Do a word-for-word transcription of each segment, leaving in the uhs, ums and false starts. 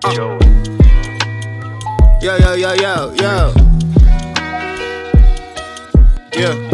Uh. Yo, yo, yo, yo, yo. Yeah.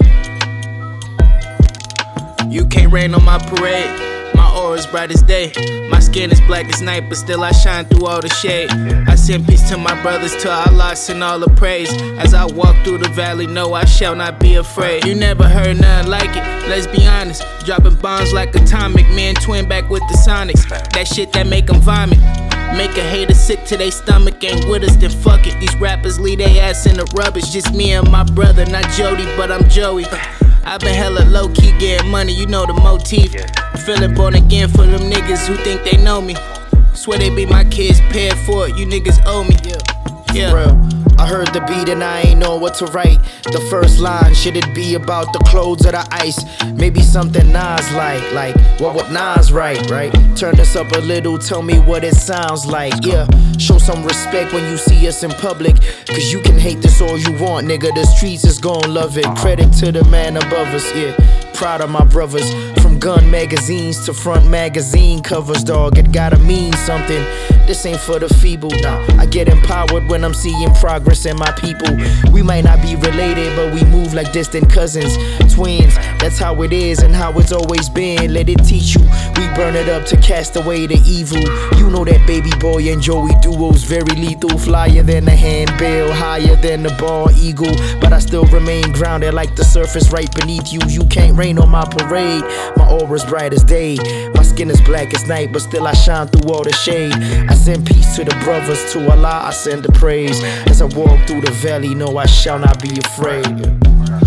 You can't rain on my parade. My aura's bright as day. My skin is black as night, but still I shine through all the shade. I send peace to my brothers, to Allah, send all the praise. As I walk through the valley, no, I shall not be afraid. You never heard nothing like it, let's be honest. Dropping bombs like atomic, me and Twin back with the Sonics. That shit that make them vomit. Make a hater sick to their stomach, ain't with us, then fuck it. These rappers leave their ass in the rubbish. Just me and my brother, not Jody, but I'm Joey. I've been hella low-key getting money, you know the motif. Feeling born again for them niggas who think they know me. Swear they be my kids, paid for it, you niggas owe me. Yeah. Real. I heard the beat and I ain't know what to write. The first line, should it be about the clothes or the ice? Maybe something Nas like, like what would Nas write, right? Turn this up a little, tell me what it sounds like, yeah. Show some respect when you see us in public, cause you can hate this all you want, nigga, the streets is gon' love it. Credit to the man above us, yeah. Proud of my brothers, from gun magazines to front magazine covers, dog, it gotta mean something. This ain't for the feeble, nah. I get empowered when I'm seeing progress in my people. We might not be related, but we move like distant cousins, twins. That's how it is and how it's always been. Let it teach you. We burn it up to cast away the evil. You know that Baby Boy and Joey duo's very lethal. Flyer than the handbill, higher than the bald eagle. But I still remain grounded like the surface right beneath you. You can't rain on my parade. My aura's bright as day. My skin is black as night, but still I shine through all the shade. I send peace to the brothers, to Allah I send the praise. As I walk through the valley, no, I shall not be afraid.